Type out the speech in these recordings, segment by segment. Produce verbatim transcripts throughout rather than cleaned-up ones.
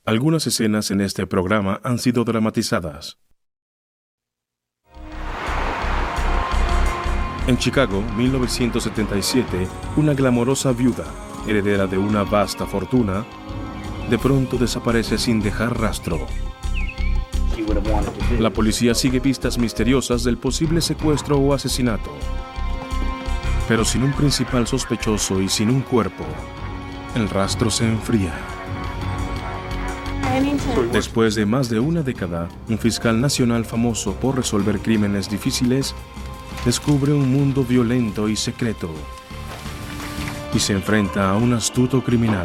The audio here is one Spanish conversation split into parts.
Algunas escenas en este programa han sido dramatizadas. En Chicago, mil novecientos setenta y siete, una glamorosa viuda, heredera de una vasta fortuna, de pronto desaparece sin dejar rastro. La policía sigue pistas misteriosas del posible secuestro o asesinato, pero sin un principal sospechoso y sin un cuerpo, el rastro se enfría. Después de más de una década, un fiscal nacional famoso por resolver crímenes difíciles descubre un mundo violento y secreto y se enfrenta a un astuto criminal.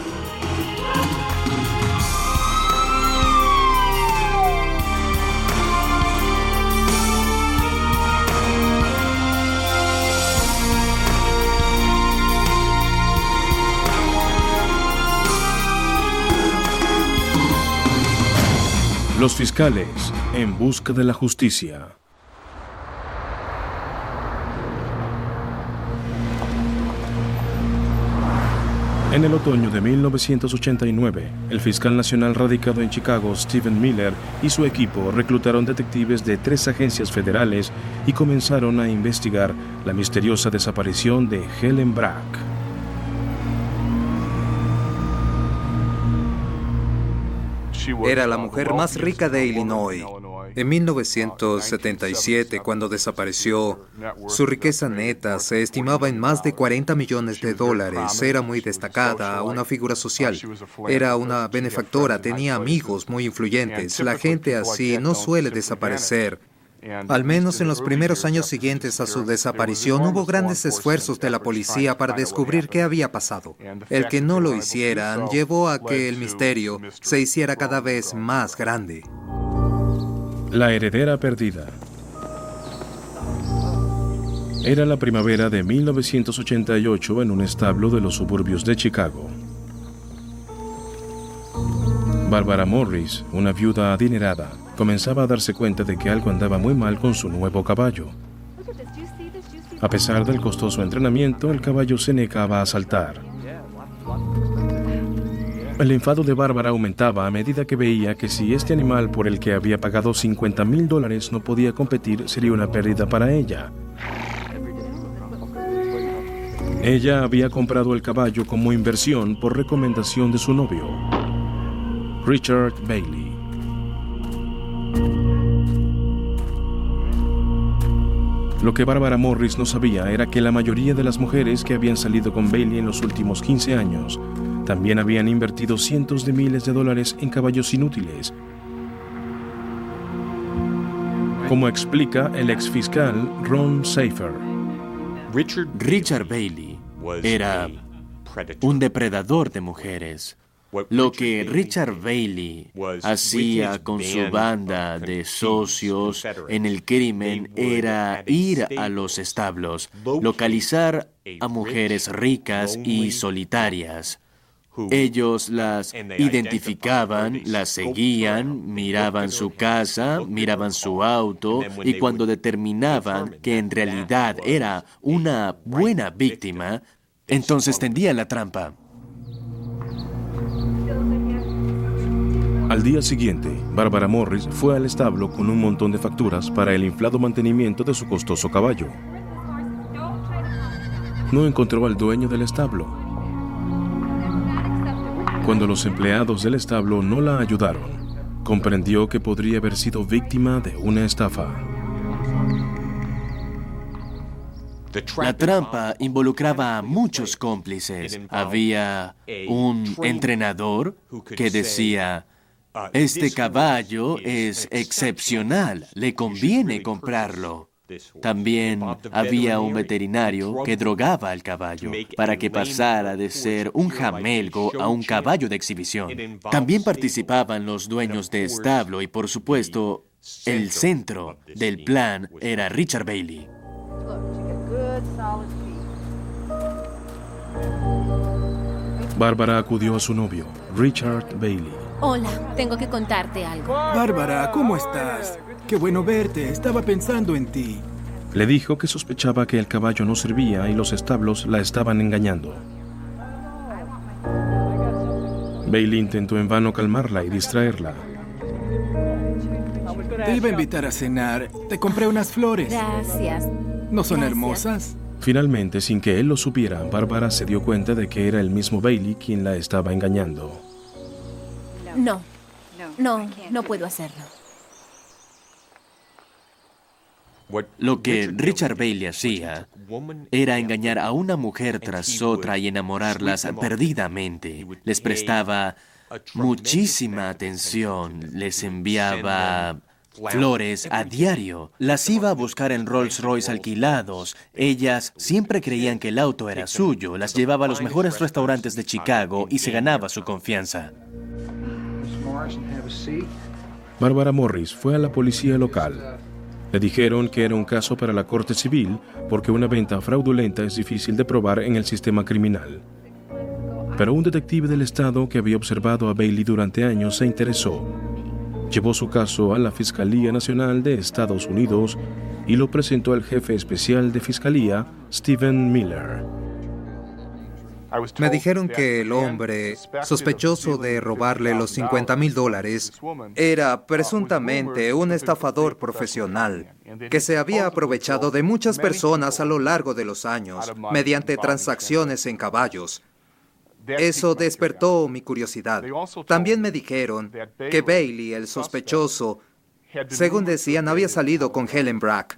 Los fiscales en busca de la justicia. En el otoño de mil novecientos ochenta y nueve, el fiscal nacional radicado en Chicago, Stephen Miller, y su equipo reclutaron detectives de tres agencias federales y comenzaron a investigar la misteriosa desaparición de Helen Brack. Era la mujer más rica de Illinois. En mil novecientos setenta y siete, cuando desapareció, su riqueza neta se estimaba en más de cuarenta millones de dólares. Era muy destacada, una figura social. Era una benefactora, tenía amigos muy influyentes. La gente así no suele desaparecer. Al menos en los primeros años siguientes a su desaparición hubo grandes esfuerzos de la policía para descubrir qué había pasado. El que no lo hicieran llevó a que el misterio se hiciera cada vez más grande. La heredera perdida. Era la primavera de mil novecientos ochenta y ocho en un establo de los suburbios de Chicago. Barbara Morris, una viuda adinerada, comenzaba a darse cuenta de que algo andaba muy mal con su nuevo caballo. A pesar del costoso entrenamiento, el caballo se negaba a saltar. El enfado de Bárbara aumentaba a medida que veía que si este animal por el que había pagado cincuenta mil dólares no podía competir, sería una pérdida para ella. Ella había comprado el caballo como inversión por recomendación de su novio, Richard Bailey. Lo que Barbara Morris no sabía era que la mayoría de las mujeres que habían salido con Bailey en los últimos quince años también habían invertido cientos de miles de dólares en caballos inútiles. Como explica el exfiscal Ron Safer. Richard Bailey era un depredador de mujeres. Lo que Richard Bailey hacía con su banda de socios en el crimen era ir a los establos, localizar a mujeres ricas y solitarias. Ellos las identificaban, las seguían, miraban su casa, miraban su auto, y cuando determinaban que en realidad era una buena víctima, entonces tendían la trampa. Al día siguiente, Barbara Morris fue al establo con un montón de facturas para el inflado mantenimiento de su costoso caballo. No encontró al dueño del establo. Cuando los empleados del establo no la ayudaron, comprendió que podría haber sido víctima de una estafa. La trampa involucraba a muchos cómplices. Había un entrenador que decía: este caballo es excepcional, le conviene comprarlo. También había un veterinario que drogaba al caballo para que pasara de ser un jamelgo a un caballo de exhibición. También participaban los dueños de establo y, por supuesto, el centro del plan era Richard Bailey. Bárbara acudió a su novio, Richard Bailey. Hola, tengo que contarte algo. Bárbara, ¿cómo estás? Qué bueno verte, estaba pensando en ti. Le dijo que sospechaba que el caballo no servía y los establos la estaban engañando. Bailey intentó en vano calmarla y distraerla. Te iba a invitar a cenar. Te compré unas flores. Gracias. ¿No son Gracias. hermosas? Finalmente, sin que él lo supiera, Bárbara se dio cuenta de que era el mismo Bailey quien la estaba engañando. No, no, no puedo hacerlo. Lo que Richard Bailey hacía era engañar a una mujer tras otra y enamorarlas perdidamente. Les prestaba muchísima atención, les enviaba flores a diario, las iba a buscar en Rolls Royce alquilados. Ellas siempre creían que el auto era suyo, las llevaba a los mejores restaurantes de Chicago y se ganaba su confianza. Bárbara Morris fue a la policía local. Le dijeron que era un caso para la corte civil porque una venta fraudulenta es difícil de probar en el sistema criminal. Pero un detective del estado que había observado a Bailey durante años se interesó. Llevó su caso a la Fiscalía Nacional de Estados Unidos y lo presentó al jefe especial de Fiscalía, Stephen Miller. Me dijeron que el hombre sospechoso de robarle los cincuenta mil dólares era presuntamente un estafador profesional que se había aprovechado de muchas personas a lo largo de los años mediante transacciones en caballos. Eso despertó mi curiosidad. También me dijeron que Bailey, el sospechoso, según decían, había salido con Helen Brack.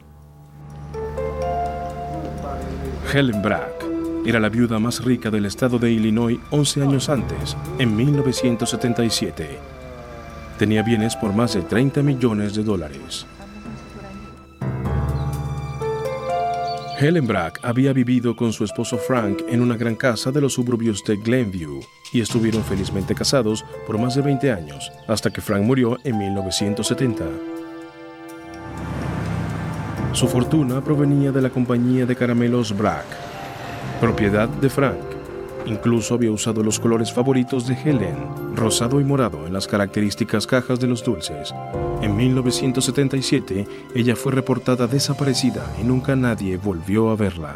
Helen Brack era la viuda más rica del estado de Illinois once años antes, en mil novecientos setenta y siete. Tenía bienes por más de treinta millones de dólares. Helen Brack había vivido con su esposo Frank en una gran casa de los suburbios de Glenview y estuvieron felizmente casados por más de veinte años, hasta que Frank murió en mil novecientos setenta. Su fortuna provenía de la compañía de caramelos Brack, propiedad de Frank. Incluso había usado los colores favoritos de Helen, rosado y morado, en las características cajas de los dulces. En mil novecientos setenta y siete, ella fue reportada desaparecida y nunca nadie volvió a verla.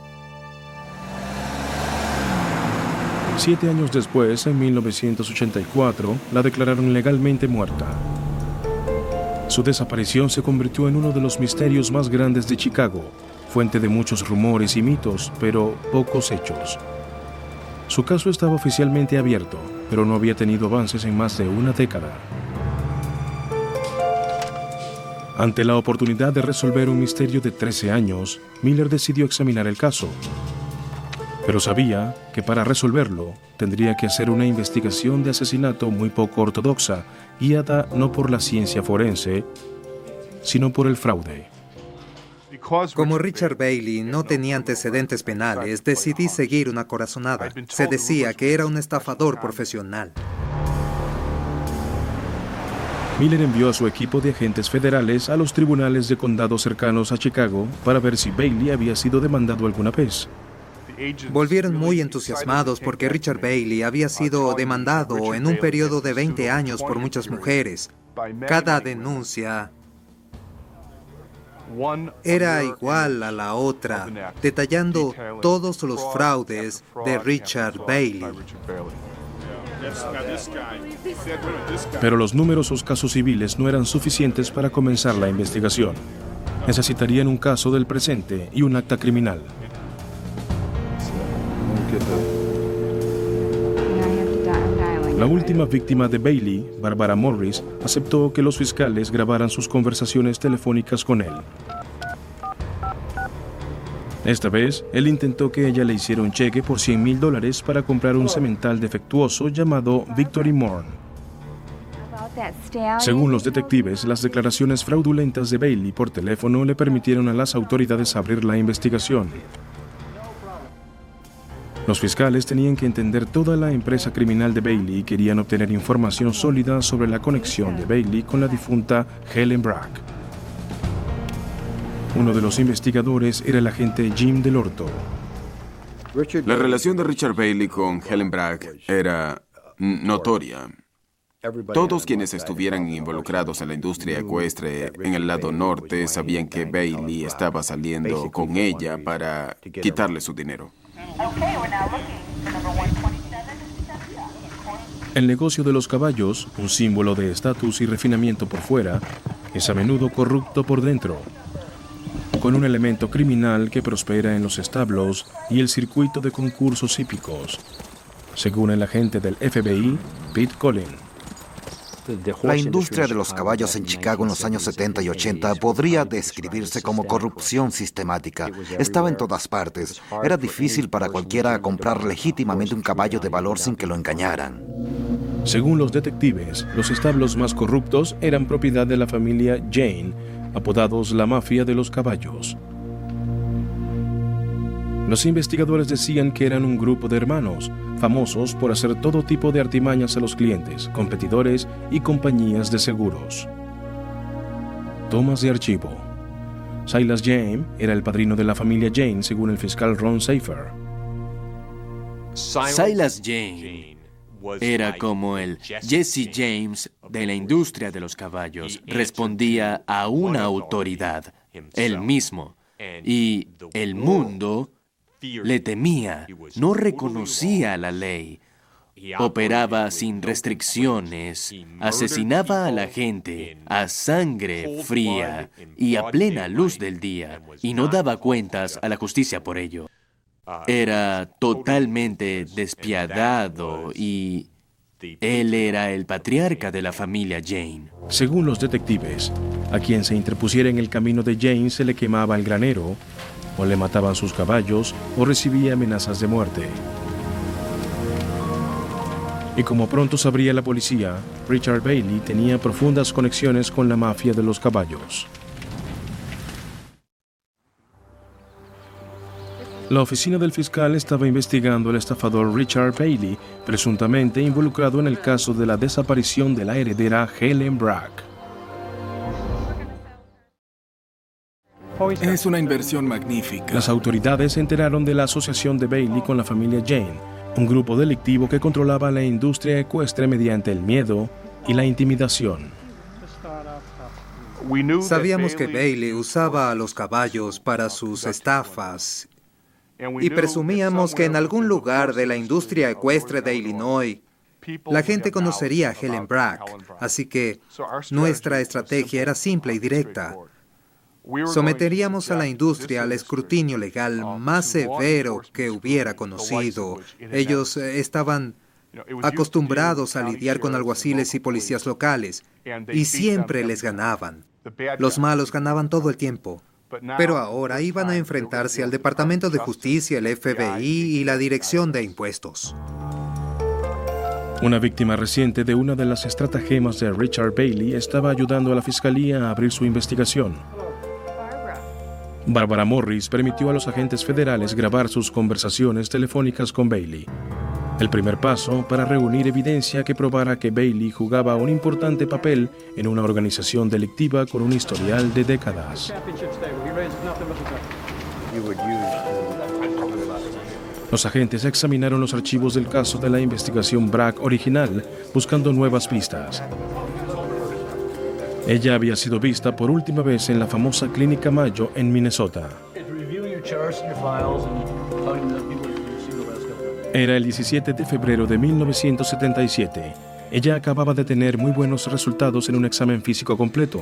Siete años después, en mil novecientos ochenta y cuatro, la declararon legalmente muerta. Su desaparición se convirtió en uno de los misterios más grandes de Chicago, fuente de muchos rumores y mitos, pero pocos hechos. Su caso estaba oficialmente abierto, pero no había tenido avances en más de una década. Ante la oportunidad de resolver un misterio de trece años, Miller decidió examinar el caso. Pero sabía que para resolverlo tendría que hacer una investigación de asesinato muy poco ortodoxa, guiada no por la ciencia forense, sino por el fraude. Como Richard Bailey no tenía antecedentes penales, decidí seguir una corazonada. Se decía que era un estafador profesional. Miller envió a su equipo de agentes federales a los tribunales de condado cercanos a Chicago para ver si Bailey había sido demandado alguna vez. Volvieron muy entusiasmados porque Richard Bailey había sido demandado en un periodo de veinte años por muchas mujeres. Cada denuncia era igual a la otra, detallando todos los fraudes de Richard Bailey. Pero los numerosos casos civiles no eran suficientes para comenzar la investigación. Necesitarían un caso del presente y un acta criminal. La última víctima de Bailey, Bárbara Morris, aceptó que los fiscales grabaran sus conversaciones telefónicas con él. Esta vez, él intentó que ella le hiciera un cheque por cien mil dólares para comprar un semental defectuoso llamado Victory Morn. Según los detectives, las declaraciones fraudulentas de Bailey por teléfono le permitieron a las autoridades abrir la investigación. Los fiscales tenían que entender toda la empresa criminal de Bailey y querían obtener información sólida sobre la conexión de Bailey con la difunta Helen Brack. Uno de los investigadores era el agente Jim Delorto. La relación de Richard Bailey con Helen Brack era notoria. Todos quienes estuvieran involucrados en la industria ecuestre en el lado norte sabían que Bailey estaba saliendo con ella para quitarle su dinero. El negocio de los caballos, un símbolo de estatus y refinamiento por fuera, es a menudo corrupto por dentro, con un elemento criminal que prospera en los establos y el circuito de concursos hípicos, según el agente del F B I, Pete Collin. La industria de los caballos en Chicago en los años setenta y ochenta podría describirse como corrupción sistemática. Estaba en todas partes. Era difícil para cualquiera comprar legítimamente un caballo de valor sin que lo engañaran. Según los detectives, los establos más corruptos eran propiedad de la familia Jane, apodados la mafia de los caballos. Los investigadores decían que eran un grupo de hermanos, famosos por hacer todo tipo de artimañas a los clientes, competidores y compañías de seguros. Tomas de archivo. Silas Jane era el padrino de la familia Jane, según el fiscal Ron Seifer. Silas Jane era como el Jesse James de la industria de los caballos. Respondía a una autoridad, él mismo, y el mundo le temía, no reconocía la ley, operaba sin restricciones, asesinaba a la gente a sangre fría y a plena luz del día, y no daba cuentas a la justicia por ello. Era totalmente despiadado y él era el patriarca de la familia Jane. Según los detectives, a quien se interpusiera en el camino de Jane se le quemaba el granero, o le mataban sus caballos, o recibía amenazas de muerte. Y como pronto sabría la policía, Richard Bailey tenía profundas conexiones con la mafia de los caballos. La oficina del fiscal estaba investigando al estafador Richard Bailey, presuntamente involucrado en el caso de la desaparición de la heredera Helen Bragg. Es una inversión magnífica. Las autoridades se enteraron de la asociación de Bailey con la familia Jane, un grupo delictivo que controlaba la industria ecuestre mediante el miedo y la intimidación. Sabíamos que Bailey usaba a los caballos para sus estafas y presumíamos que en algún lugar de la industria ecuestre de Illinois la gente conocería a Helen Bragg, así que nuestra estrategia era simple y directa. Someteríamos a la industria al escrutinio legal más severo que hubiera conocido. Ellos eh, estaban acostumbrados a lidiar con alguaciles y policías locales, y siempre les ganaban. Los malos ganaban todo el tiempo. Pero ahora iban a enfrentarse al Departamento de Justicia, el F B I y la Dirección de Impuestos. Una víctima reciente de una de las estratagemas de Richard Bailey estaba ayudando a la fiscalía a abrir su investigación. Barbara Morris permitió a los agentes federales grabar sus conversaciones telefónicas con Bailey. El primer paso para reunir evidencia que probara que Bailey jugaba un importante papel en una organización delictiva con un historial de décadas. Los agentes examinaron los archivos del caso de la investigación Bragg original, buscando nuevas pistas. Ella había sido vista por última vez en la famosa Clínica Mayo en Minnesota. Era el diecisiete de febrero de mil novecientos setenta y siete. Ella acababa de tener muy buenos resultados en un examen físico completo.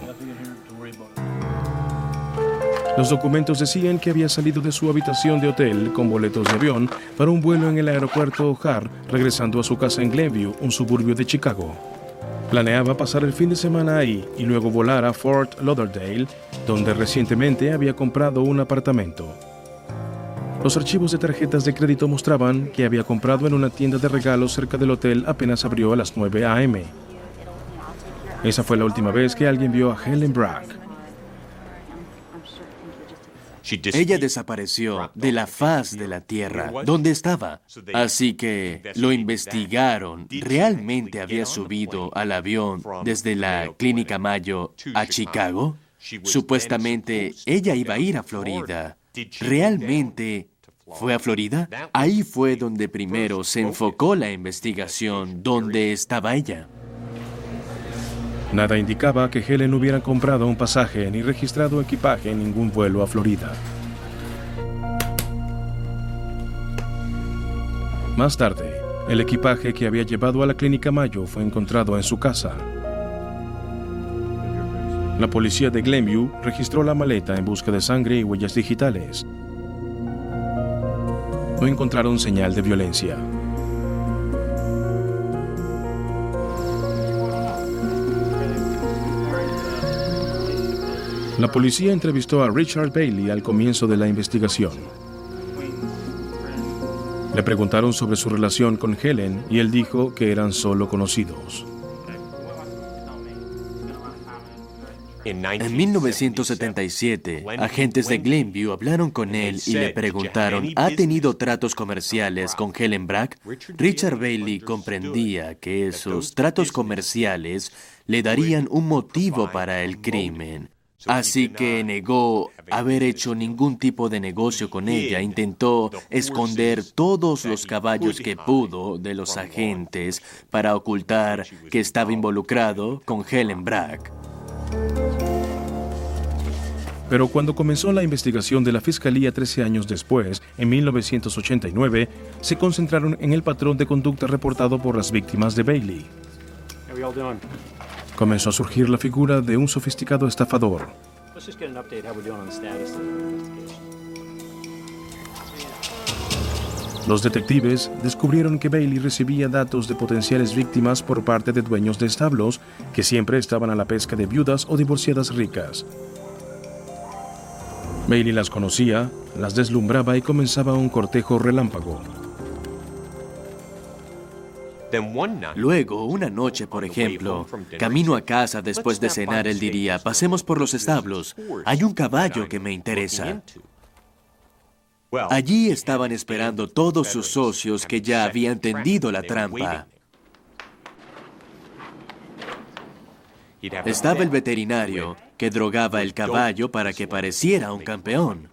Los documentos decían que había salido de su habitación de hotel con boletos de avión para un vuelo en el aeropuerto O'Hare, regresando a su casa en Glenview, un suburbio de Chicago. Planeaba pasar el fin de semana ahí y luego volar a Fort Lauderdale, donde recientemente había comprado un apartamento. Los archivos de tarjetas de crédito mostraban que había comprado en una tienda de regalos cerca del hotel apenas abrió a las nueve a eme Esa fue la última vez que alguien vio a Helen Bragg. Ella desapareció de la faz de la tierra. ¿Dónde estaba? Así que lo investigaron. ¿Realmente había subido al avión desde la Clínica Mayo a Chicago? Supuestamente ella iba a ir a Florida. ¿Realmente fue a Florida? Ahí fue donde primero se enfocó la investigación. ¿Dónde estaba ella? Nada indicaba que Helen hubiera comprado un pasaje ni registrado equipaje en ningún vuelo a Florida. Más tarde, El equipaje que había llevado a la clínica Mayo fue encontrado en su casa. La policía de Glenview registró la maleta en busca de sangre y huellas digitales. No encontraron señal de violencia. La policía entrevistó a Richard Bailey al comienzo de la investigación. Le preguntaron sobre su relación con Helen y él dijo que eran solo conocidos. En mil novecientos setenta y siete, agentes de Glenview hablaron con él y le preguntaron, ¿ha tenido tratos comerciales con Helen Bragg? Richard Bailey comprendía que esos tratos comerciales le darían un motivo para el crimen. Así que negó haber hecho ningún tipo de negocio con ella. Intentó esconder todos los caballos que pudo de los agentes para ocultar que estaba involucrado con Helen Bragg. Pero cuando comenzó la investigación de la Fiscalía trece años después, en mil novecientos ochenta y nueve, se concentraron en el patrón de conducta reportado por las víctimas de Bailey. Comenzó a surgir la figura de un sofisticado estafador. Los detectives descubrieron que Bailey recibía datos de potenciales víctimas por parte de dueños de establos que siempre estaban a la pesca de viudas o divorciadas ricas. Bailey las conocía, las deslumbraba y comenzaba un cortejo relámpago. Luego, una noche, por ejemplo, camino a casa después de cenar, él diría, pasemos por los establos, hay un caballo que me interesa. Allí estaban esperando todos sus socios que ya habían tendido la trampa. Estaba el veterinario que drogaba el caballo para que pareciera un campeón.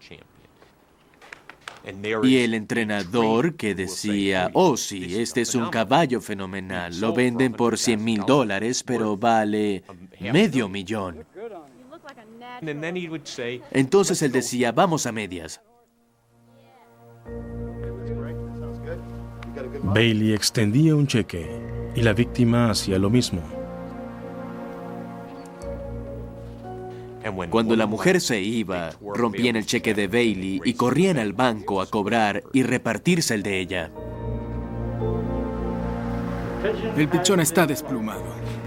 Y el entrenador que decía, oh sí, este es un caballo fenomenal, lo venden por cien mil dólares, pero vale medio millón. Entonces él decía, vamos a medias. Bailey extendía un cheque y la víctima hacía lo mismo. Cuando la mujer se iba, rompían el cheque de Bailey y corrían al banco a cobrar y repartirse el de ella. El pichón está desplumado.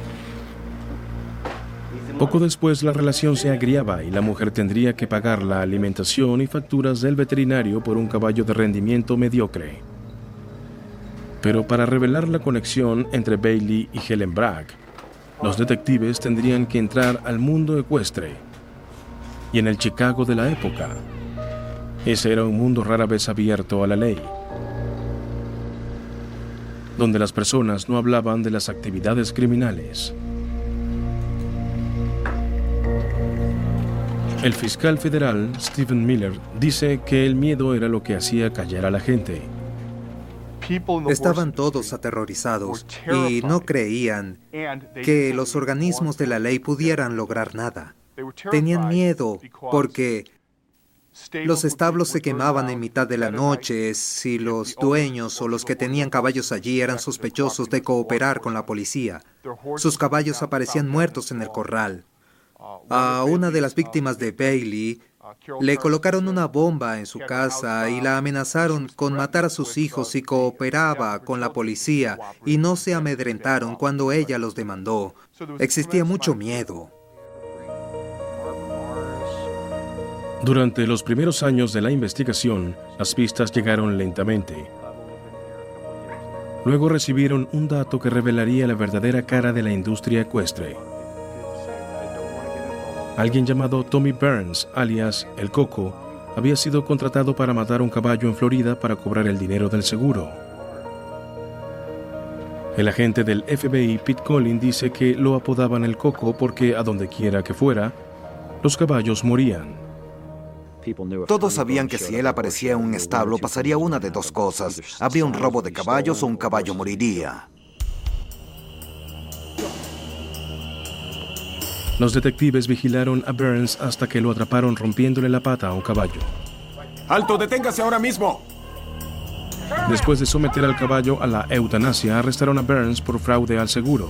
Poco después la relación se agriaba y la mujer tendría que pagar la alimentación y facturas del veterinario por un caballo de rendimiento mediocre. Pero para revelar la conexión entre Bailey y Helen Bragg, los detectives tendrían que entrar al mundo ecuestre y en el Chicago de la época. Ese era un mundo rara vez abierto a la ley, donde las personas no hablaban de las actividades criminales. El fiscal federal, Stephen Miller, dice que el miedo era lo que hacía callar a la gente. Estaban todos aterrorizados y no creían que los organismos de la ley pudieran lograr nada. Tenían miedo porque los establos se quemaban en mitad de la noche si los dueños o los que tenían caballos allí eran sospechosos de cooperar con la policía. Sus caballos aparecían muertos en el corral. A una de las víctimas de Bailey le colocaron una bomba en su casa y la amenazaron con matar a sus hijos si cooperaba con la policía, y no se amedrentaron cuando ella los demandó. Existía mucho miedo. Durante los primeros años de la investigación, las pistas llegaron lentamente. Luego recibieron un dato que revelaría la verdadera cara de la industria ecuestre. Alguien llamado Tommy Burns, alias El Coco, había sido contratado para matar un caballo en Florida para cobrar el dinero del seguro. El agente del F B I, Pete Collins, dice que lo apodaban El Coco porque, a donde quiera que fuera, los caballos morían. Todos sabían que si él aparecía en un establo pasaría una de dos cosas. Habría un robo de caballos o un caballo moriría. Los detectives vigilaron a Burns hasta que lo atraparon rompiéndole la pata a un caballo. ¡Alto, deténgase ahora mismo! Después de someter al caballo a la eutanasia, arrestaron a Burns por fraude al seguro.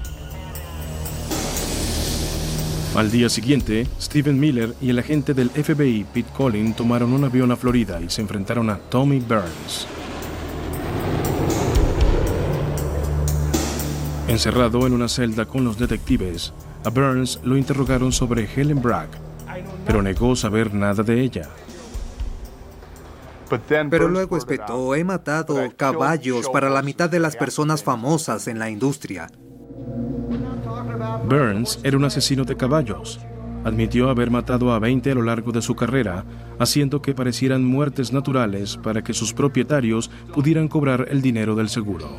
Al día siguiente, Stephen Miller y el agente del F B I, Pete Collin, tomaron un avión a Florida y se enfrentaron a Tommy Burns. Encerrado en una celda con los detectives, a Burns lo interrogaron sobre Helen Bragg, pero negó saber nada de ella. Pero luego espetó: he matado caballos para la mitad de las personas famosas en la industria. Burns era un asesino de caballos. Admitió haber matado a veinte a lo largo de su carrera, haciendo que parecieran muertes naturales para que sus propietarios pudieran cobrar el dinero del seguro.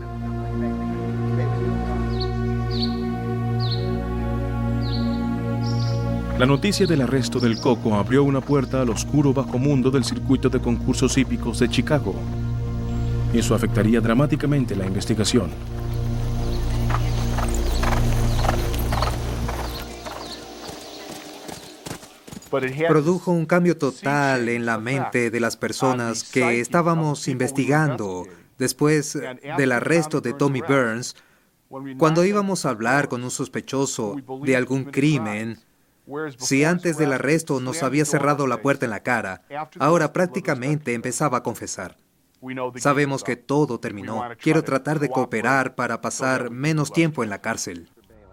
La noticia del arresto del Coco abrió una puerta al oscuro bajo mundo del circuito de concursos hípicos de Chicago. Eso afectaría dramáticamente la investigación. Produjo un cambio total en la mente de las personas que estábamos investigando después del arresto de Tommy Burns. Cuando íbamos a hablar con un sospechoso de algún crimen, si antes del arresto nos había cerrado la puerta en la cara, ahora prácticamente empezaba a confesar. Sabemos que todo terminó. Quiero tratar de cooperar para pasar menos tiempo en la cárcel.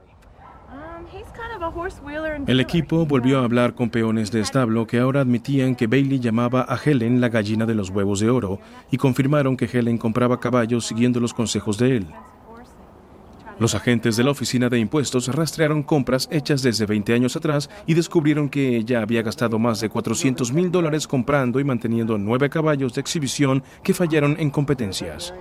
El equipo volvió a hablar con peones de establo que ahora admitían que Bailey llamaba a Helen la gallina de los huevos de oro y confirmaron que Helen compraba caballos siguiendo los consejos de él. Los agentes de la Oficina de Impuestos rastrearon compras hechas desde veinte años atrás y descubrieron que ella había gastado más de cuatrocientos mil dólares comprando y manteniendo nueve caballos de exhibición que fallaron en competencias.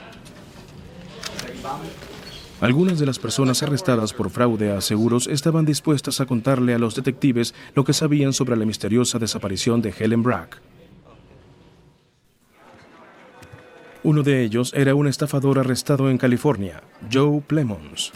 Algunas de las personas arrestadas por fraude a seguros estaban dispuestas a contarle a los detectives lo que sabían sobre la misteriosa desaparición de Helen Bragg. Uno de ellos era un estafador arrestado en California, Joe Plemons.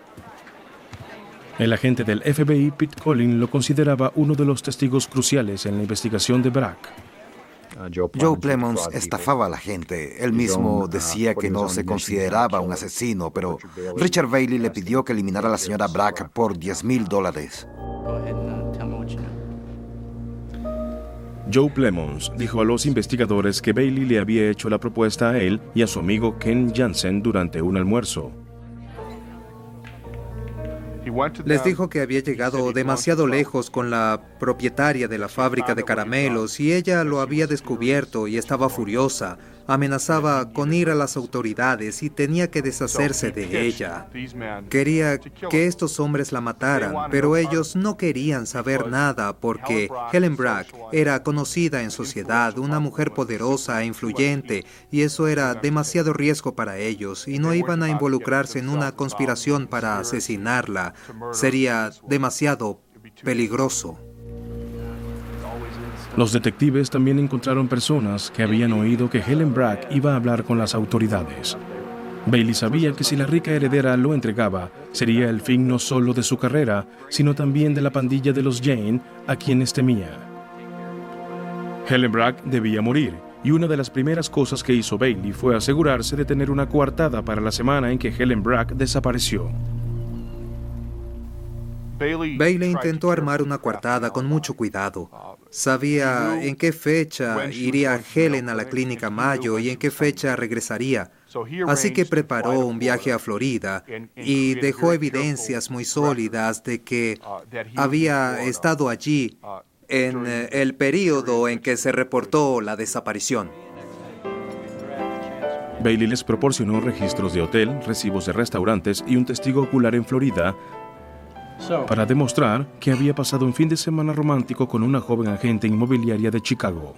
El agente del F B I, Pete Collin, lo consideraba uno de los testigos cruciales en la investigación de Bragg. Joe Plemons estafaba a la gente. Él mismo decía que no se consideraba un asesino, pero Richard Bailey le pidió que eliminara a la señora Bragg por diez mil dólares. Joe Plemons dijo a los investigadores que Bailey le había hecho la propuesta a él y a su amigo Ken Jansen durante un almuerzo. Les dijo que había llegado demasiado lejos con la propietaria de la fábrica de caramelos y ella lo había descubierto y estaba furiosa. Amenazaba con ir a las autoridades y tenía que deshacerse de ella. Quería que estos hombres la mataran, pero ellos no querían saber nada porque Helen Bragg era conocida en sociedad, una mujer poderosa e influyente, y eso era demasiado riesgo para ellos y no iban a involucrarse en una conspiración para asesinarla. Sería demasiado peligroso. Los detectives también encontraron personas que habían oído que Helen Bragg iba a hablar con las autoridades. Bailey sabía que si la rica heredera lo entregaba, sería el fin no solo de su carrera, sino también de la pandilla de los Jane, a quienes temía. Helen Bragg debía morir, y una de las primeras cosas que hizo Bailey fue asegurarse de tener una coartada para la semana en que Helen Bragg desapareció. Bailey intentó armar una coartada con mucho cuidado. Sabía en qué fecha iría Helen a la clínica Mayo y en qué fecha regresaría. Así que preparó un viaje a Florida y dejó evidencias muy sólidas de que había estado allí en el período en que se reportó la desaparición. Bailey les proporcionó registros de hotel, recibos de restaurantes y un testigo ocular en Florida para demostrar que había pasado un fin de semana romántico con una joven agente inmobiliaria de Chicago.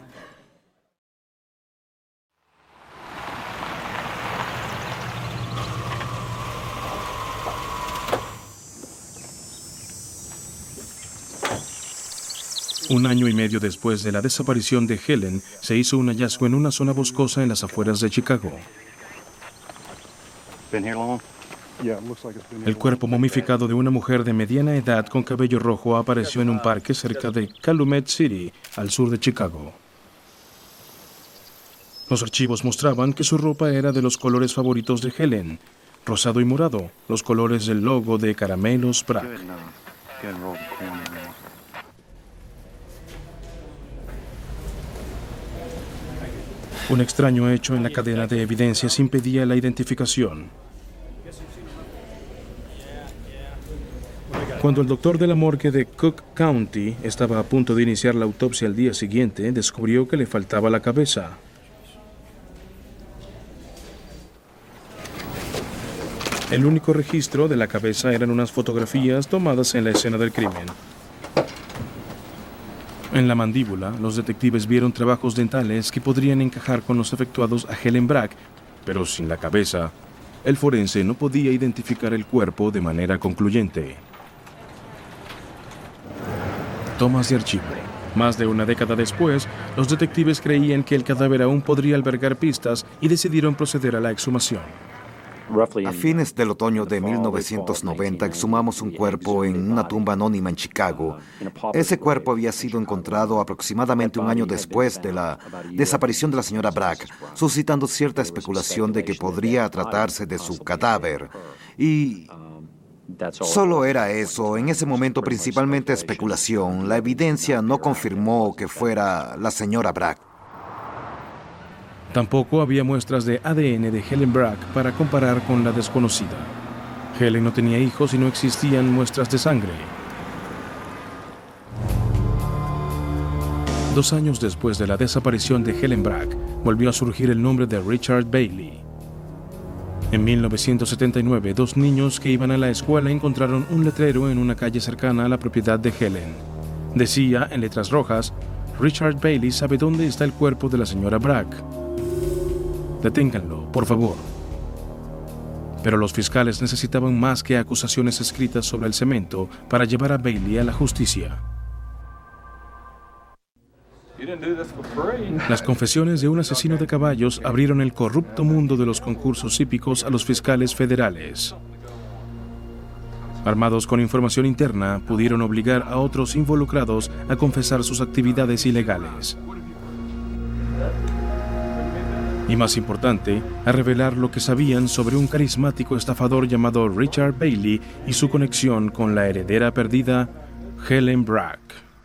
Un año y medio después de la desaparición de Helen, se hizo un hallazgo en una zona boscosa en las afueras de Chicago. El cuerpo momificado de una mujer de mediana edad con cabello rojo apareció en un parque cerca de Calumet City, al sur de Chicago. Los archivos mostraban que su ropa era de los colores favoritos de Helen, rosado y morado, los colores del logo de Caramelos Bragg. Un extraño hecho en la cadena de evidencias impedía la identificación. Cuando el doctor de la morgue de Cook County estaba a punto de iniciar la autopsia al día siguiente, descubrió que le faltaba la cabeza. El único registro de la cabeza eran unas fotografías tomadas en la escena del crimen. En la mandíbula, los detectives vieron trabajos dentales que podrían encajar con los efectuados a Helen Bragg, pero sin la cabeza, el forense no podía identificar el cuerpo de manera concluyente. Tomas de archivo. Más de una década después, los detectives creían que el cadáver aún podría albergar pistas y decidieron proceder a la exhumación. A fines del otoño de mil novecientos noventa exhumamos un cuerpo en una tumba anónima en Chicago. Ese cuerpo había sido encontrado aproximadamente un año después de la desaparición de la señora Bragg, suscitando cierta especulación de que podría tratarse de su cadáver. Y solo era eso, en ese momento principalmente especulación. La evidencia no confirmó que fuera la señora Bragg. Tampoco había muestras de A D N de Helen Bragg para comparar con la desconocida. Helen no tenía hijos y no existían muestras de sangre. Dos años después de la desaparición de Helen Bragg, volvió a surgir el nombre de Richard Bailey. En mil novecientos setenta y nueve, dos niños que iban a la escuela encontraron un letrero en una calle cercana a la propiedad de Helen. Decía, en letras rojas, Richard Bailey sabe dónde está el cuerpo de la señora Bragg. Deténganlo, por favor. Pero los fiscales necesitaban más que acusaciones escritas sobre el cemento para llevar a Bailey a la justicia. Las confesiones de un asesino de caballos abrieron el corrupto mundo de los concursos hípicos a los fiscales federales. Armados con información interna, pudieron obligar a otros involucrados a confesar sus actividades ilegales. Y más importante, a revelar lo que sabían sobre un carismático estafador llamado Richard Bailey y su conexión con la heredera perdida, Helen Bragg.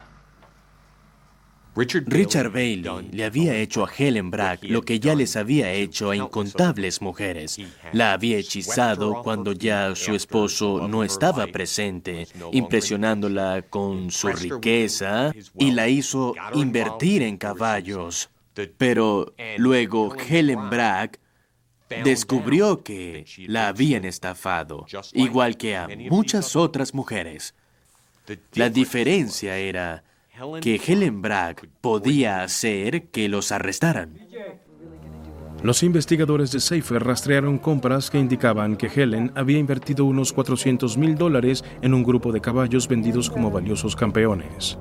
Richard Bailey le había hecho a Helen Bragg lo que ya les había hecho a incontables mujeres. La había hechizado cuando ya su esposo no estaba presente, impresionándola con su riqueza, y la hizo invertir en caballos. Pero luego Helen Bragg descubrió que la habían estafado, igual que a muchas otras mujeres. La diferencia era que Helen Bragg podía hacer que los arrestaran. Los investigadores de Safer rastrearon compras que indicaban que Helen había invertido unos cuatrocientos mil dólares en un grupo de caballos vendidos como valiosos campeones.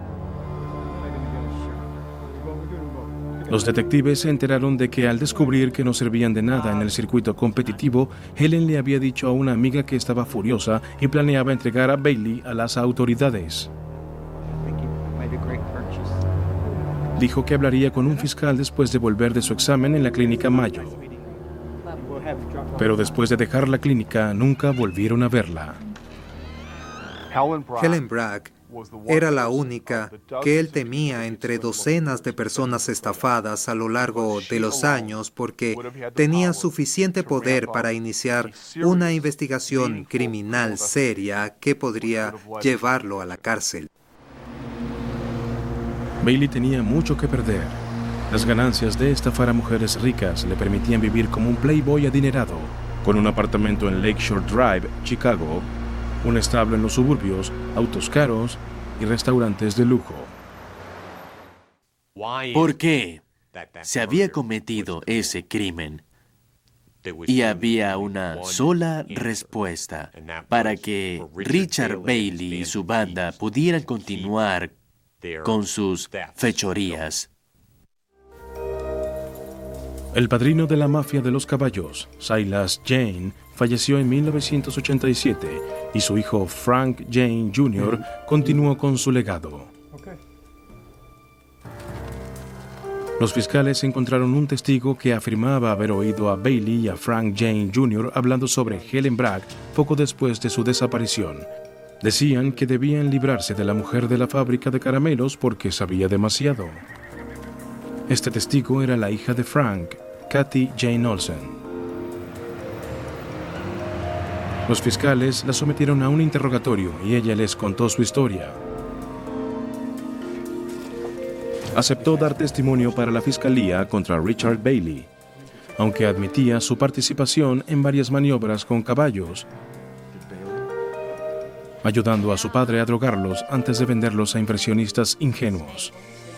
Los detectives se enteraron de que al descubrir que no servían de nada en el circuito competitivo, Helen le había dicho a una amiga que estaba furiosa y planeaba entregar a Bailey a las autoridades. Dijo que hablaría con un fiscal después de volver de su examen en la clínica Mayo. Pero después de dejar la clínica, nunca volvieron a verla. Helen Bragg era la única que él temía entre docenas de personas estafadas a lo largo de los años porque tenía suficiente poder para iniciar una investigación criminal seria que podría llevarlo a la cárcel. Bailey tenía mucho que perder. Las ganancias de estafar a mujeres ricas le permitían vivir como un playboy adinerado, con un apartamento en Lakeshore Drive, Chicago, un establo en los suburbios, autos caros y restaurantes de lujo. ¿Por qué se había cometido ese crimen? Y había una sola respuesta: para que Richard Bailey y su banda pudieran continuar con sus fechorías. El padrino de la mafia de los caballos, Silas Jane, falleció en mil novecientos ochenta y siete y su hijo Frank Jane junior continuó con su legado. Los fiscales encontraron un testigo que afirmaba haber oído a Bailey y a Frank Jane junior hablando sobre Helen Bragg poco después de su desaparición. Decían que debían librarse de la mujer de la fábrica de caramelos porque sabía demasiado. Este testigo era la hija de Frank, Kathy Jane Olsen. Los fiscales la sometieron a un interrogatorio y ella les contó su historia. Aceptó dar testimonio para la fiscalía contra Richard Bailey, aunque admitía su participación en varias maniobras con caballos, ayudando a su padre a drogarlos antes de venderlos a inversionistas ingenuos.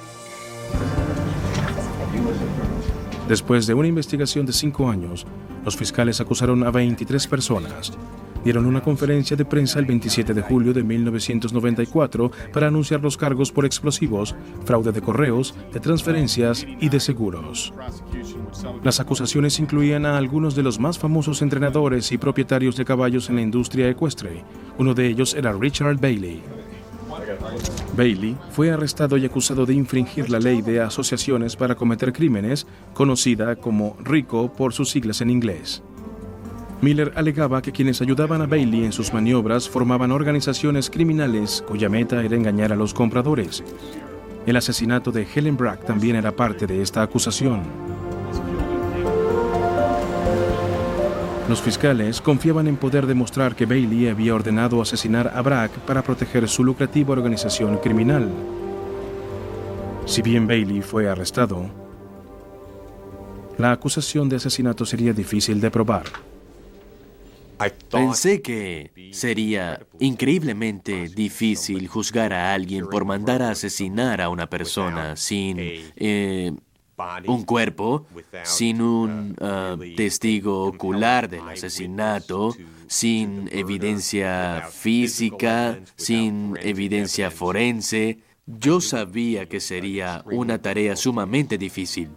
Después de una investigación de cinco años, los fiscales acusaron a veintitrés personas. Dieron una conferencia de prensa el veintisiete de julio de mil novecientos noventa y cuatro para anunciar los cargos por explosivos, fraude de correos, de transferencias y de seguros. Las acusaciones incluían a algunos de los más famosos entrenadores y propietarios de caballos en la industria ecuestre. Uno de ellos era Richard Bailey. Bailey fue arrestado y acusado de infringir la ley de asociaciones para cometer crímenes, conocida como RICO por sus siglas en inglés. Miller alegaba que quienes ayudaban a Bailey en sus maniobras formaban organizaciones criminales cuya meta era engañar a los compradores. El asesinato de Helen Bragg también era parte de esta acusación. Los fiscales confiaban en poder demostrar que Bailey había ordenado asesinar a Bragg para proteger su lucrativa organización criminal. Si bien Bailey fue arrestado, la acusación de asesinato sería difícil de probar. Pensé que sería increíblemente difícil juzgar a alguien por mandar a asesinar a una persona sin eh, un cuerpo, sin un uh, testigo ocular del asesinato, sin evidencia física, sin evidencia forense. Yo sabía que sería una tarea sumamente difícil.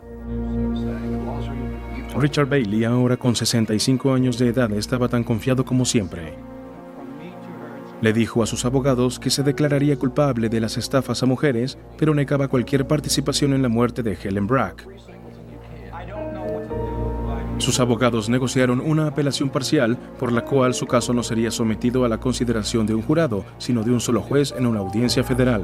Richard Bailey, ahora con sesenta y cinco años de edad, estaba tan confiado como siempre. Le dijo a sus abogados que se declararía culpable de las estafas a mujeres, pero negaba cualquier participación en la muerte de Helen Bragg. Sus abogados negociaron una apelación parcial por la cual su caso no sería sometido a la consideración de un jurado, sino de un solo juez en una audiencia federal.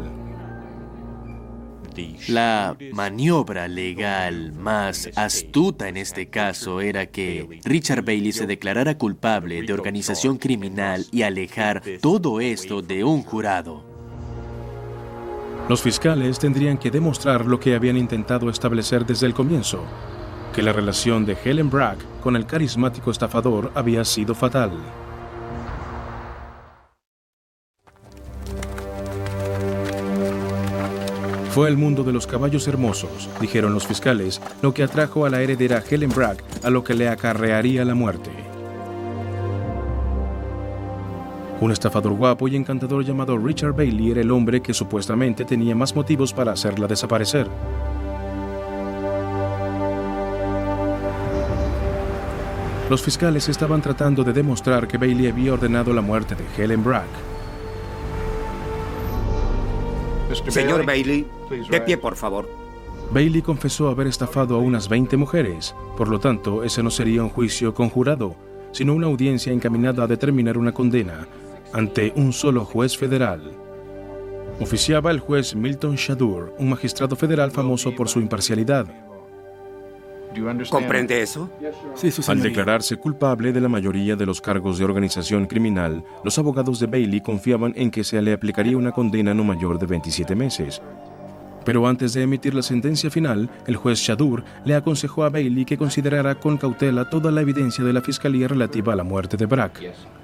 La maniobra legal más astuta en este caso era que Richard Bailey se declarara culpable de organización criminal y alejar todo esto de un jurado. Los fiscales tendrían que demostrar lo que habían intentado establecer desde el comienzo, que la relación de Helen Bragg con el carismático estafador había sido fatal. Fue el mundo de los caballos hermosos, dijeron los fiscales, lo que atrajo a la heredera Helen Bragg a lo que le acarrearía la muerte. Un estafador guapo y encantador llamado Richard Bailey era el hombre que supuestamente tenía más motivos para hacerla desaparecer. Los fiscales estaban tratando de demostrar que Bailey había ordenado la muerte de Helen Bragg. Señor Bailey, de pie, por favor. Bailey confesó haber estafado a unas veinte mujeres, por lo tanto, ese no sería un juicio con jurado, sino una audiencia encaminada a determinar una condena ante un solo juez federal. Oficiaba el juez Milton Shadur, un magistrado federal famoso por su imparcialidad. ¿Comprende eso? Sí, su Al señoría. declararse culpable de la mayoría de los cargos de organización criminal, los abogados de Bailey confiaban en que se le aplicaría una condena no mayor de veintisiete meses. Pero antes de emitir la sentencia final, el juez Shadur le aconsejó a Bailey que considerara con cautela toda la evidencia de la fiscalía relativa a la muerte de Bragg.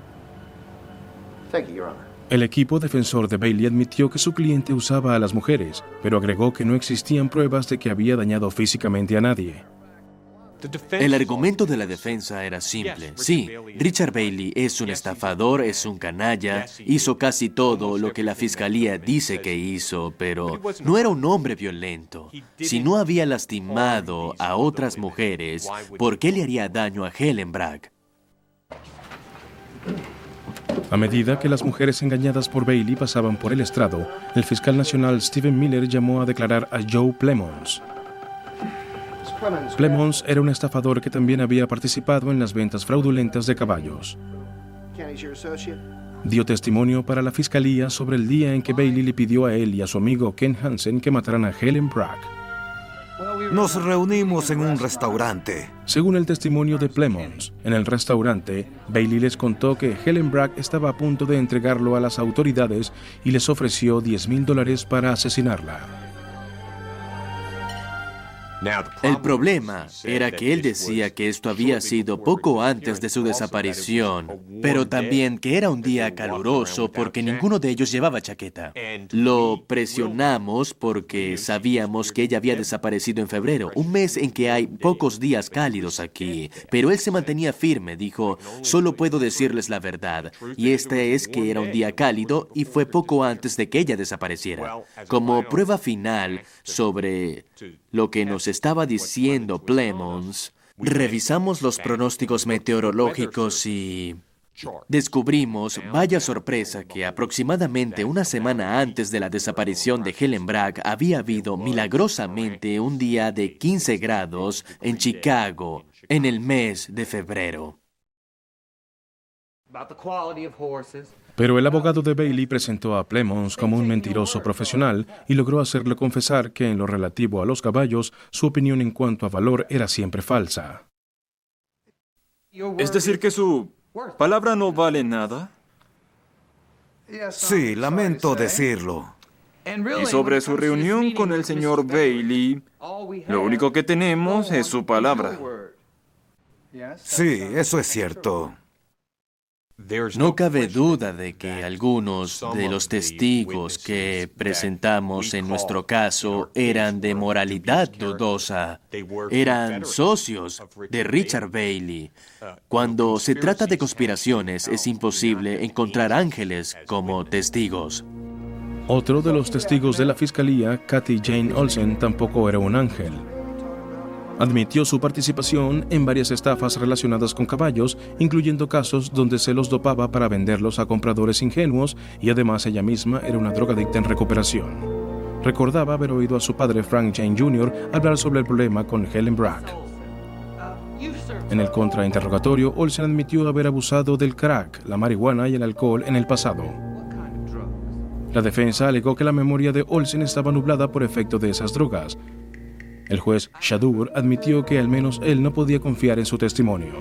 El equipo defensor de Bailey admitió que su cliente usaba a las mujeres, pero agregó que no existían pruebas de que había dañado físicamente a nadie. El argumento de la defensa era simple. Sí, Richard Bailey es un estafador, es un canalla, hizo casi todo lo que la fiscalía dice que hizo, pero no era un hombre violento. Si no había lastimado a otras mujeres, ¿por qué le haría daño a Helen Bragg? A medida que las mujeres engañadas por Bailey pasaban por el estrado, el fiscal nacional Stephen Miller llamó a declarar a Joe Plemons. Clemons era un estafador que también había participado en las ventas fraudulentas de caballos. Dio testimonio para la fiscalía sobre el día en que Bailey le pidió a él y a su amigo Ken Hansen que mataran a Helen Bragg. Nos reunimos en un restaurante. Según el testimonio de Clemons, en el restaurante, Bailey les contó que Helen Bragg estaba a punto de entregarlo a las autoridades y les ofreció diez mil dólares para asesinarla. El problema era que él decía que esto había sido poco antes de su desaparición, pero también que era un día caluroso porque ninguno de ellos llevaba chaqueta. Lo presionamos porque sabíamos que ella había desaparecido en febrero, un mes en que hay pocos días cálidos aquí, pero él se mantenía firme, dijo, solo puedo decirles la verdad, y esta es que era un día cálido y fue poco antes de que ella desapareciera. Como prueba final sobre lo que nos estaba diciendo Clemons, revisamos los pronósticos meteorológicos y descubrimos, vaya sorpresa, que aproximadamente una semana antes de la desaparición de Helen Bragg había habido milagrosamente un día de quince grados en Chicago en el mes de febrero. Pero el abogado de Bailey presentó a Clemons como un mentiroso profesional y logró hacerle confesar que en lo relativo a los caballos, su opinión en cuanto a valor era siempre falsa. ¿Es decir que su palabra no vale nada? Sí, lamento decirlo. Y sobre su reunión con el señor Bailey, lo único que tenemos es su palabra. Sí, eso es cierto. No cabe duda de que algunos de los testigos que presentamos en nuestro caso eran de moralidad dudosa, eran socios de Richard Bailey. Cuando se trata de conspiraciones, es imposible encontrar ángeles como testigos. Otro de los testigos de la fiscalía, Kathy Jane Olsen, tampoco era un ángel. Admitió su participación en varias estafas relacionadas con caballos, incluyendo casos donde se los dopaba para venderlos a compradores ingenuos, y además ella misma era una drogadicta en recuperación. Recordaba haber oído a su padre Frank Jane junior hablar sobre el problema con Helen Bragg. En el contrainterrogatorio, Olsen admitió haber abusado del crack, la marihuana y el alcohol en el pasado. La defensa alegó que la memoria de Olsen estaba nublada por efecto de esas drogas. El juez Shadur admitió que al menos él no podía confiar en su testimonio.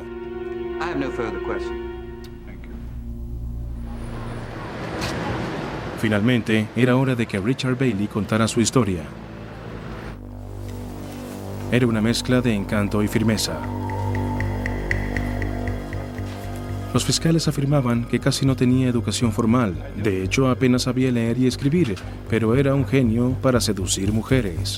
Finalmente, era hora de que Richard Bailey contara su historia. Era una mezcla de encanto y firmeza. Los fiscales afirmaban que casi no tenía educación formal, de hecho apenas sabía leer y escribir, pero era un genio para seducir mujeres.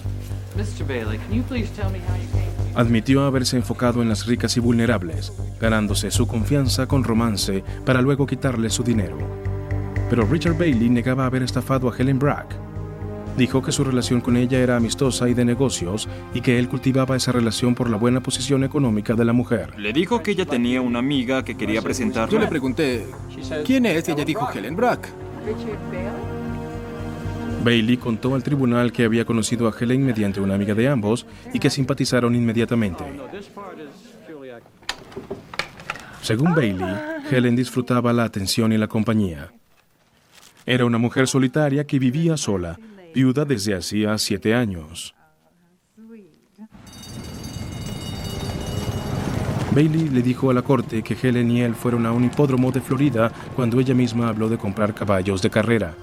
Admitió haberse enfocado en las ricas y vulnerables, ganándose su confianza con romance para luego quitarle su dinero. Pero Richard Bailey negaba haber estafado a Helen Bragg. Dijo que su relación con ella era amistosa y de negocios y que él cultivaba esa relación por la buena posición económica de la mujer. Le dijo que ella tenía una amiga que quería presentarla. Yo le pregunté, ¿quién es? Y ella dijo Helen Bragg. Bailey contó al tribunal que había conocido a Helen mediante una amiga de ambos y que simpatizaron inmediatamente. Según Bailey, Helen disfrutaba la atención y la compañía. Era una mujer solitaria que vivía sola, viuda desde hacía siete años. Bailey le dijo a la corte que Helen y él fueron a un hipódromo de Florida cuando ella misma habló de comprar caballos de carrera.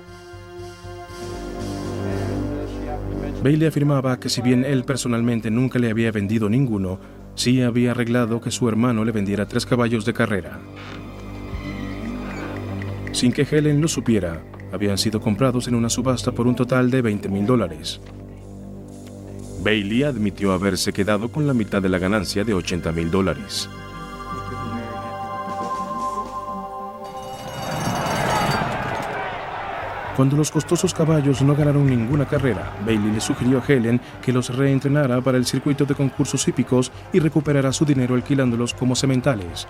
Bailey afirmaba que si bien él personalmente nunca le había vendido ninguno, sí había arreglado que su hermano le vendiera tres caballos de carrera. Sin que Helen lo supiera, habían sido comprados en una subasta por un total de veinte mil dólares. Bailey admitió haberse quedado con la mitad de la ganancia de ochenta mil dólares. Cuando los costosos caballos no ganaron ninguna carrera, Bailey le sugirió a Helen que los reentrenara para el circuito de concursos hípicos y recuperara su dinero alquilándolos como sementales.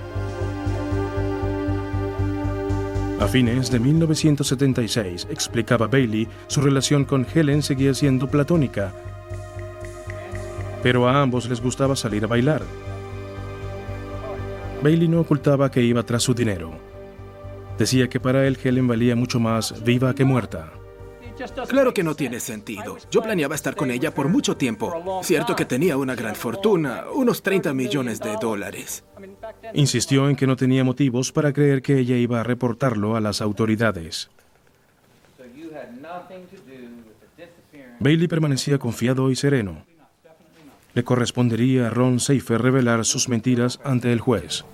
A fines de mil novecientos setenta y seis, explicaba Bailey, su relación con Helen seguía siendo platónica. pero a ambos les gustaba salir a bailar. Bailey no ocultaba que iba tras su dinero. Decía que para él Helen valía mucho más viva que muerta. Claro que no tiene sentido. Yo planeaba estar con ella por mucho tiempo. Cierto que tenía una gran fortuna, unos treinta millones de dólares. Insistió en que no tenía motivos para creer que ella iba a reportarlo a las autoridades. Bailey permanecía confiado y sereno. Le correspondería a Ron Seifer revelar sus mentiras ante el juez.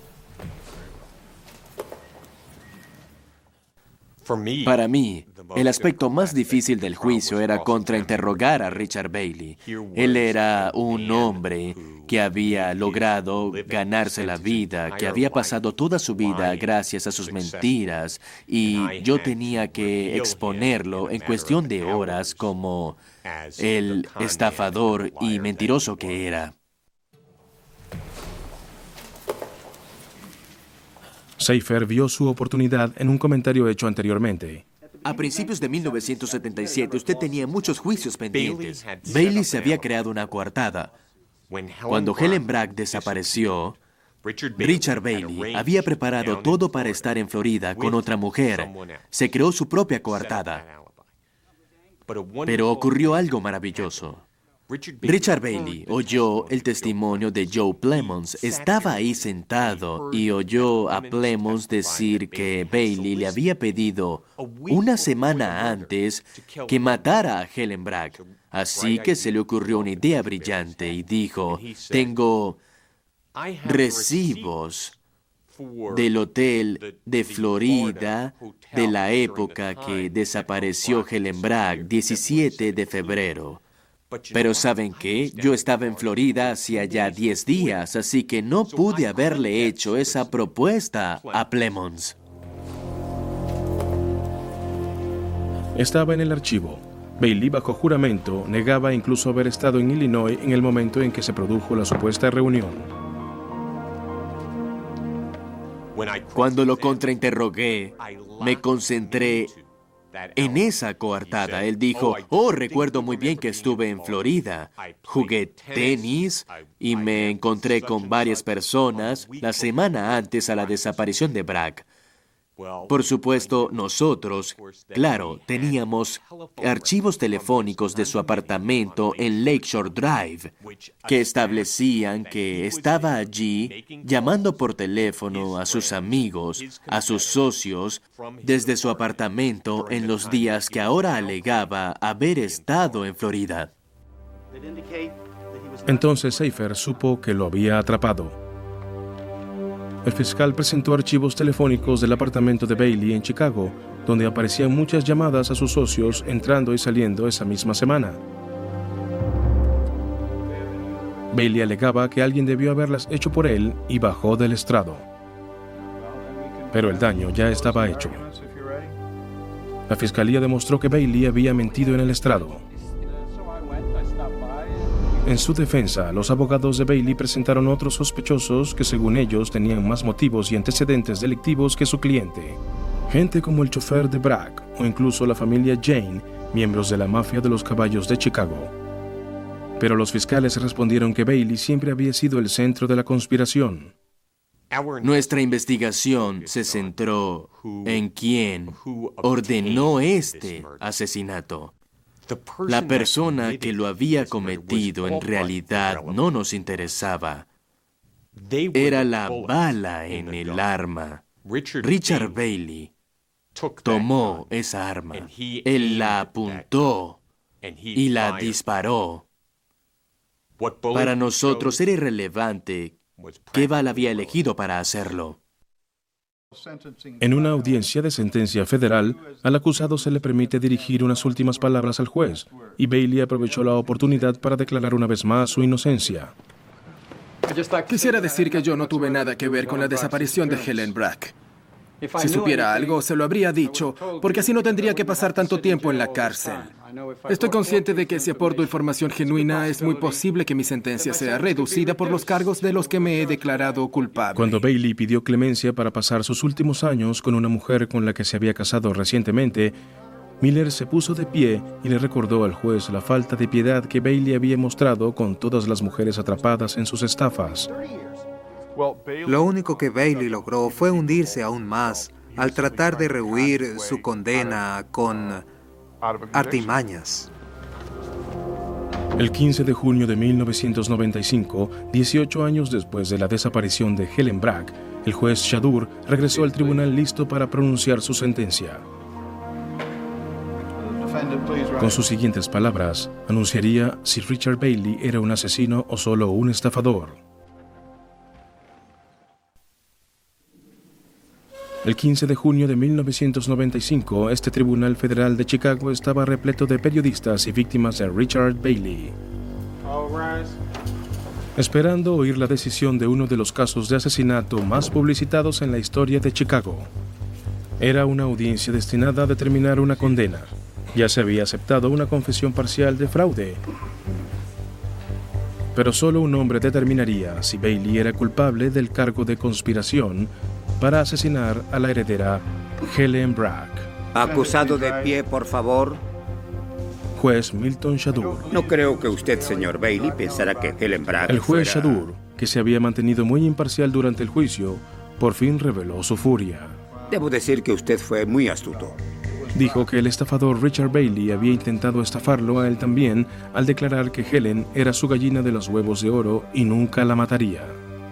Para mí, el aspecto más difícil del juicio era contrainterrogar a Richard Bailey. Él era un hombre que había logrado ganarse la vida, que había pasado toda su vida gracias a sus mentiras, y yo tenía que exponerlo en cuestión de horas como el estafador y mentiroso que era. Seifer vio su oportunidad en un comentario hecho anteriormente. A principios de mil novecientos setenta y siete, usted tenía muchos juicios pendientes. Bailey se había creado una coartada. Cuando Helen Bragg desapareció, Richard Bailey había preparado todo para estar en Florida con otra mujer. Se creó su propia coartada. Pero ocurrió algo maravilloso. Richard Bailey oyó el testimonio de Joe Plemons. Estaba ahí sentado y oyó a Plemons decir que Bailey le había pedido una semana antes que matara a Helen Bragg. Así que se le ocurrió una idea brillante y dijo, tengo recibos del hotel de Florida de la época que desapareció Helen Bragg, diecisiete de febrero. Pero ¿saben qué? Yo estaba en Florida hacía ya diez días, así que no pude haberle hecho esa propuesta a Plemons. Estaba en el archivo. Bailey, bajo juramento, negaba incluso haber estado en Illinois en el momento en que se produjo la supuesta reunión. Cuando lo contrainterrogué, me concentré en esa coartada. Él dijo, oh, recuerdo muy bien que estuve en Florida. Jugué tenis y me encontré con varias personas la semana antes a la desaparición de Bragg. Por supuesto, nosotros, claro, teníamos archivos telefónicos de su apartamento en Lakeshore Drive que establecían que estaba allí llamando por teléfono a sus amigos, a sus socios, desde su apartamento en los días que ahora alegaba haber estado en Florida. Entonces Seifer supo que lo había atrapado. El fiscal presentó archivos telefónicos del apartamento de Bailey en Chicago, donde aparecían muchas llamadas a sus socios entrando y saliendo esa misma semana. Bailey alegaba que alguien debió haberlas hecho por él y bajó del estrado. Pero el daño ya estaba hecho. La fiscalía demostró que Bailey había mentido en el estrado. En su defensa, los abogados de Bailey presentaron otros sospechosos que, según ellos, tenían más motivos y antecedentes delictivos que su cliente. Gente como el chofer de Bragg o incluso la familia Jane, miembros de la mafia de los caballos de Chicago. Pero los fiscales respondieron que Bailey siempre había sido el centro de la conspiración. Nuestra investigación se centró en quién ordenó este asesinato. La persona que lo había cometido en realidad no nos interesaba. Era la bala en el arma. Richard Bailey tomó esa arma. Él la apuntó y la disparó. Para nosotros era irrelevante qué bala había elegido para hacerlo. En una audiencia de sentencia federal, al acusado se le permite dirigir unas últimas palabras al juez, y Bailey aprovechó la oportunidad para declarar una vez más su inocencia. Quisiera decir que yo no tuve nada que ver con la desaparición de Helen Bragg. Si supiera algo, se lo habría dicho, porque así no tendría que pasar tanto tiempo en la cárcel. Estoy consciente de que si aporto información genuina, es muy posible que mi sentencia sea reducida por los cargos de los que me he declarado culpable. Cuando Bailey pidió clemencia para pasar sus últimos años con una mujer con la que se había casado recientemente, Miller se puso de pie y le recordó al juez la falta de piedad que Bailey había mostrado con todas las mujeres atrapadas en sus estafas. Lo único que Bailey logró fue hundirse aún más al tratar de rehuir su condena con artimañas. El quince de junio de mil novecientos noventa y cinco, dieciocho años después de la desaparición de Helen Brack, el juez Shadur regresó al tribunal listo para pronunciar su sentencia. Con sus siguientes palabras, anunciaría si Richard Bailey era un asesino o solo un estafador. El quince de junio de mil novecientos noventa y cinco, este Tribunal Federal de Chicago estaba repleto de periodistas y víctimas de Richard Bailey, esperando oír la decisión de uno de los casos de asesinato más publicitados en la historia de Chicago. Era una audiencia destinada a determinar una condena. Ya se había aceptado una confesión parcial de fraude, pero solo un hombre determinaría si Bailey era culpable del cargo de conspiración para asesinar a la heredera Helen Brack. Acusado de pie, por favor. Juez Milton Shadur. No creo que usted, señor Bailey, pensara que Helen Brack El juez fuera... Shadur, que se había mantenido muy imparcial durante el juicio, por fin reveló su furia. Debo decir que usted fue muy astuto. Dijo que el estafador Richard Bailey había intentado estafarlo a él también al declarar que Helen era su gallina de los huevos de oro y nunca la mataría.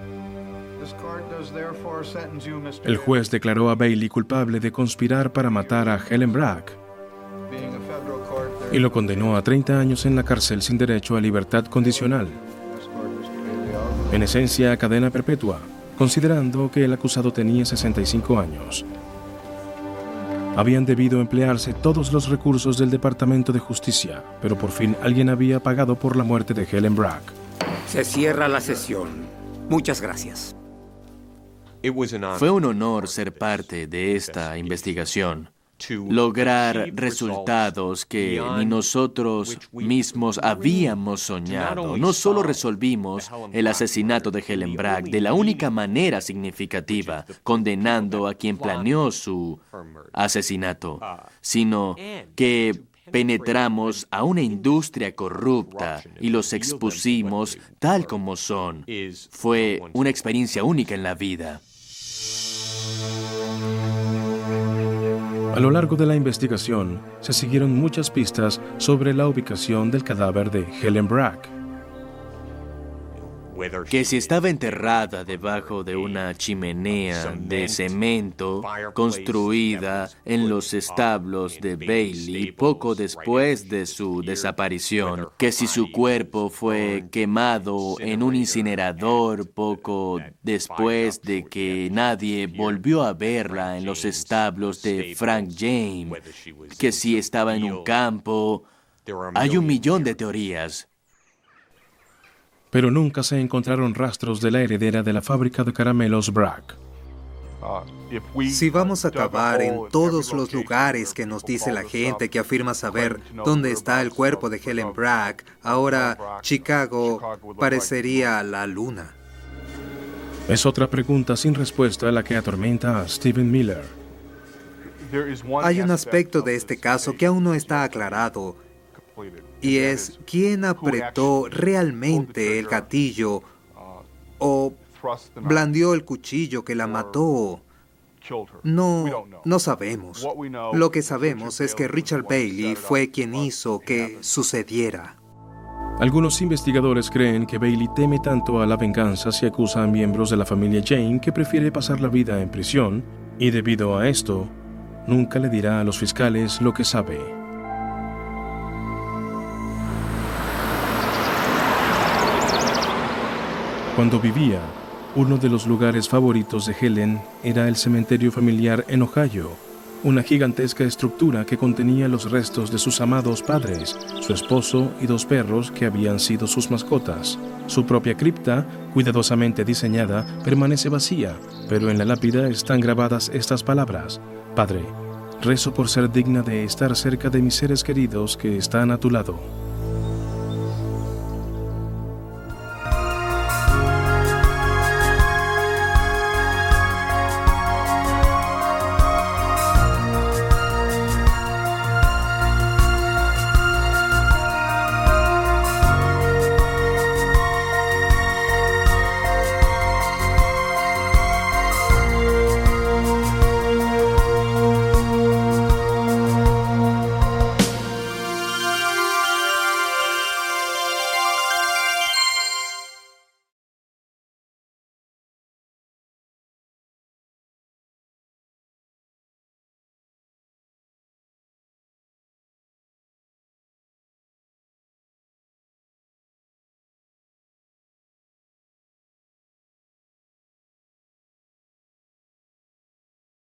El juez declaró a Bailey culpable de conspirar para matar a Helen Brack y lo condenó a treinta años en la cárcel sin derecho a libertad condicional. En esencia, a cadena perpetua, considerando que el acusado tenía sesenta y cinco años. Habían debido emplearse todos los recursos del Departamento de Justicia, pero por fin alguien había pagado por la muerte de Helen Brack. Se cierra la sesión. Muchas gracias. Fue un honor ser parte de esta investigación, lograr resultados que ni nosotros mismos habíamos soñado. No solo resolvimos el asesinato de Helen Brack de la única manera significativa, condenando a quien planeó su asesinato, sino que penetramos a una industria corrupta y los expusimos tal como son. Fue una experiencia única en la vida. A lo largo de la investigación, se siguieron muchas pistas sobre la ubicación del cadáver de Helen Brack. Que si estaba enterrada debajo de una chimenea de cemento construida en los establos de Bailey poco después de su desaparición, que si su cuerpo fue quemado en un incinerador poco después de que nadie volvió a verla en los establos de Frank James, que si estaba en un campo. Hay un millón de teorías. Pero nunca se encontraron rastros de la heredera de la fábrica de caramelos Brack. Si vamos a cavar en todos los lugares que nos dice la gente que afirma saber dónde está el cuerpo de Helen Brack, ahora Chicago parecería la luna. Es otra pregunta sin respuesta la que atormenta a Stephen Miller. Hay un aspecto de este caso que aún no está aclarado, y es quién apretó realmente el gatillo o blandió el cuchillo que la mató. No, no sabemos. Lo que sabemos es que Richard Bailey fue quien hizo que sucediera. Algunos investigadores creen que Bailey teme tanto a la venganza si acusa a miembros de la familia Jane que prefiere pasar la vida en prisión, y debido a esto, nunca le dirá a los fiscales lo que sabe. Cuando vivía, uno de los lugares favoritos de Helen era el cementerio familiar en Ohio, una gigantesca estructura que contenía los restos de sus amados padres, su esposo y dos perros que habían sido sus mascotas. Su propia cripta, cuidadosamente diseñada, permanece vacía, pero en la lápida están grabadas estas palabras: Padre, rezo por ser digna de estar cerca de mis seres queridos que están a tu lado.